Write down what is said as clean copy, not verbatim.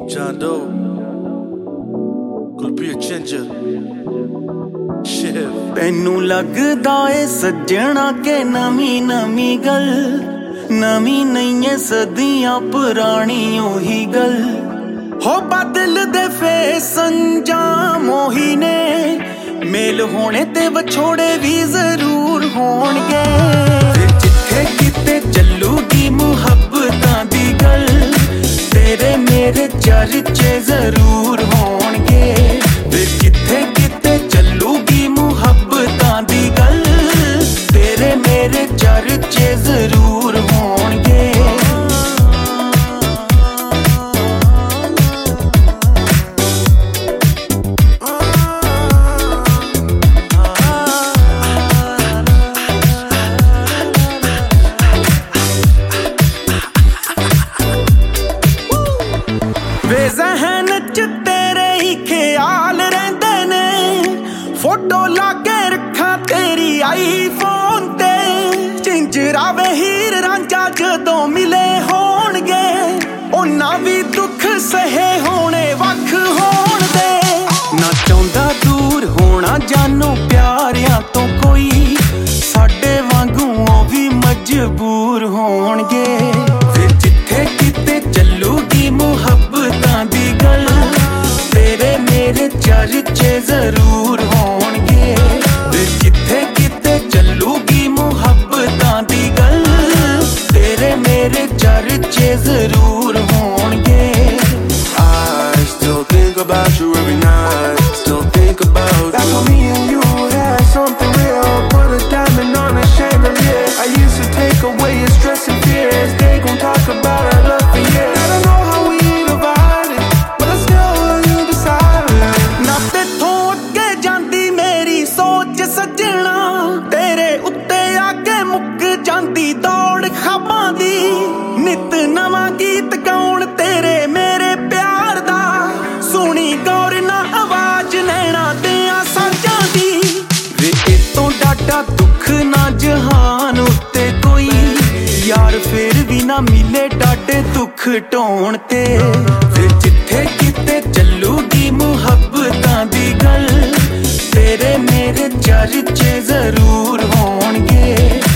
John Doe, could be a ginger. Shit. ਤੈਨੂੰ ਲੱਗਦਾ ਏ ਸੱਜਣਾ ਕਿ ਨਵੀਂ ਨਵੀਂ ਗੱਲ, ਨਵੀਂ ਨਹੀਂ ਏ ਸਦੀਆਂ ਪੁਰਾਣੀ ਉਹੀ ਗੱਲ। ਹੋ ਬਦਲਦੇ ਫੇਸ ਅੰਜਾਮ ਉਹੀ ਨੇ, ਮੇਲ ਹੋਣੇ ਤੇ ਵਿਛੋੜੇ ਵੀ ਜ਼ਰੂਰ ਹੋਣਗੇ। ਜਿੱਥੇ ਕਿਤੇ ਚੱਲੂਗੀ ਮੁਹੱਬਤਾਂ ਦੀ ਗੱਲ, ਤੇਰੇ ਮੇਰੇ ਚਰਚੇ ਜ਼ਰੂਰ ਹੋਣਗੇ। ਫਿਰ ਕਿੱਥੇ ਕਿਤੇ ਚੱਲੂਗੀ ਮੁਹੱਬਤਾਂ ਦੀ ਗੱਲ, ਤੇਰੇ ਮੇਰੇ ਚਰਚੇ ਜ਼ਰੂਰ ਹੋਣਗੇ। ਜ਼ਹਿਨ ਚ ਤੇਰੇ ਹੀ ਖਿਆਲ ਰਹਿੰਦੇ ਨੇ, ਫੋਟੋ ਲਾ ਕੇ ਰੱਖਾਂ ਤੇਰੀ ਆਈਫੋਨ ਤੇ। ਝਿੰਜਰਾ ਵੇ ਹੀਰ ਰਾਂਝਾ ਜਦੋਂ ਮਿਲੇ ਹੋਣਗੇ, ਉਹਨਾਂ ਵੀ ਦੁੱਖ ਸਹੇ ਹੋਣੇ ਵੱਖ ਹੋਣ ਦੇ। ਨਾ ਚਾਹੁੰਦਾ ਦੂਰ ਹੋਣਾ ਜਾਨੋਂ ਪਿਆਰਿਆਂ ਤੋਂ ਕੋਈ, ਸਾਡੇ ਵਾਂਗੂ ਉਹ ਵੀ ਮਜਬੂਰ ਹੋਣਗੇ। ਫਿਰ ਜਿੱਥੇ ਕਿਤੇ ਚੱਲੂਗੀ ਮੁਹੱਬਤਾਂ ਦੀ ਗੱਲ, ਤੇਰੇ ਮੇਰੇ ਚਰਚੇ ਜ਼ਰੂਰ ਹੋਣਗੇ। ਫਿਰ ਜਿੱਥੇ ਕਿਤੇ ਚੱਲੂਗੀ ਮੁਹੱਬਤਾਂ ਦੀ ਗੱਲ, ਤੇਰੇ ਮੇਰੇ ਚਰਚੇ ਜ਼ਰੂਰ ਹੋਣਗੇ। I still think about you every night, still think about That's you. when me and you had something real, put a diamond on a chandelier. I used to take away your stress and fears, they gon' talk about our love for years. I don't know how we divided, but I still you decided. ਨਾ ਤੇਥੋਂ ਅੱਗੇ ਜਾਂਦੀ ਮੇਰੀ ਸੋਚ ਸੱਜਣਾ, ਤੇਰੇ ਉੱਤੇ ਆ ਕੇ ਮੁੱਕ ਜਾਂਦੀ ਦੌੜ ਖਾਬਾਂ ਦੀ। ਨਿਤ ਨਵਾਂ ਗੀਤ ਗਾਉਣ ਤੇਰੇ ਮੇਰੇ ਪਿਆਰ ਦਾ, ਸੁਣੀ ਗੌਰ ਨਾ ਆਵਾਜ਼ ਨੈਣਾ ਦਿਆਂ ਸਾਜ਼ਾਂ ਦੀ। ਵੇ ਇਤੋਂ ਡਾਢਾ ਦੁੱਖ ਨਾ ਜਹਾਨ ਉੱਤੇ ਕੋਈ, ਯਾਰ ਫਿਰ ਵੀ ਨਾ ਮਿਲੇ ਡਾਢੇ ਦੁੱਖ ਢੋਣ ਤੇ। ਫਿਰ ਜਿੱਥੇ ਕਿਤੇ ਚੱਲੂਗੀ ਮੁਹੱਬਤਾਂ ਦੀ ਗੱਲ, ਤੇਰੇ ਮੇਰੇ ਚਰਚੇ ਜ਼ਰੂਰ ਹੋਣਗੇ।